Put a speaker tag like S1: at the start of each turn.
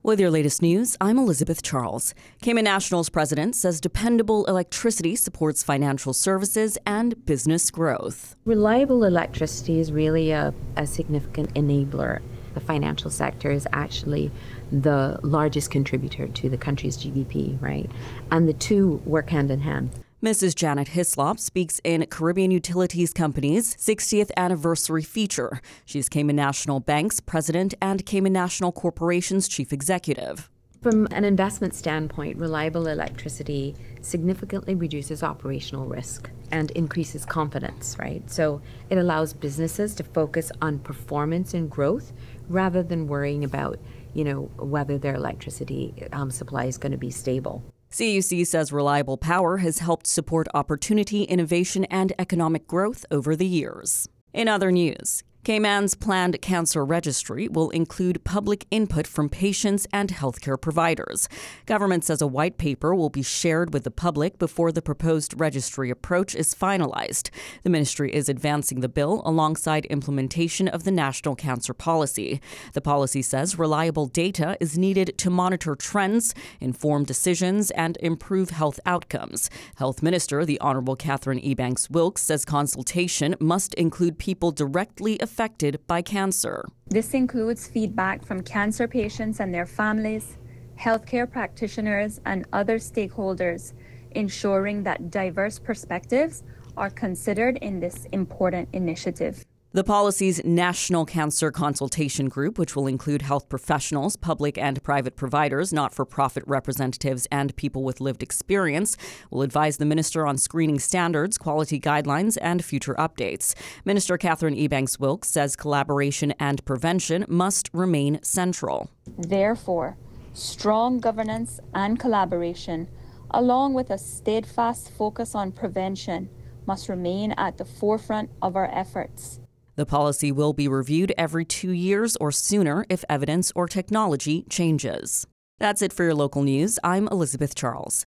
S1: With your latest news, I'm Elizabeth Charles. Cayman National's president says dependable electricity supports financial services and business growth.
S2: Reliable electricity is really a significant enabler. The financial sector is actually the largest contributor to the country's GDP, right? And the two work hand in hand.
S1: Mrs. Janet Hislop speaks in Caribbean Utilities Company's 60th anniversary feature. She's Cayman National Bank's president and Cayman National Corporation's chief executive.
S2: From an investment standpoint, reliable electricity significantly reduces operational risk and increases confidence, right? So it allows businesses to focus on performance and growth rather than worrying about, whether their electricity supply is going to be stable.
S1: CUC says reliable power has helped support opportunity, innovation, and economic growth over the years. In other news, Cayman's planned cancer registry will include public input from patients and healthcare providers. Government says a white paper will be shared with the public before the proposed registry approach is finalized. The ministry is advancing the bill alongside implementation of the National Cancer Policy. The policy says reliable data is needed to monitor trends, inform decisions, and improve health outcomes. Health Minister, the Honourable Catherine Ebanks-Wilkes, says consultation must include people directly affected by cancer.
S3: This includes feedback from cancer patients and their families, healthcare practitioners, and other stakeholders, ensuring that diverse perspectives are considered in this important initiative.
S1: The policy's National Cancer Consultation Group, which will include health professionals, public and private providers, not-for-profit representatives, and people with lived experience, will advise the minister on screening standards, quality guidelines, and future updates. Minister Catherine Ebanks-Wilkes says collaboration and prevention must remain central.
S3: Therefore, strong governance and collaboration, along with a steadfast focus on prevention, must remain at the forefront of our efforts.
S1: The policy will be reviewed every 2 years or sooner if evidence or technology changes. That's it for your local news. I'm Elizabeth Charles.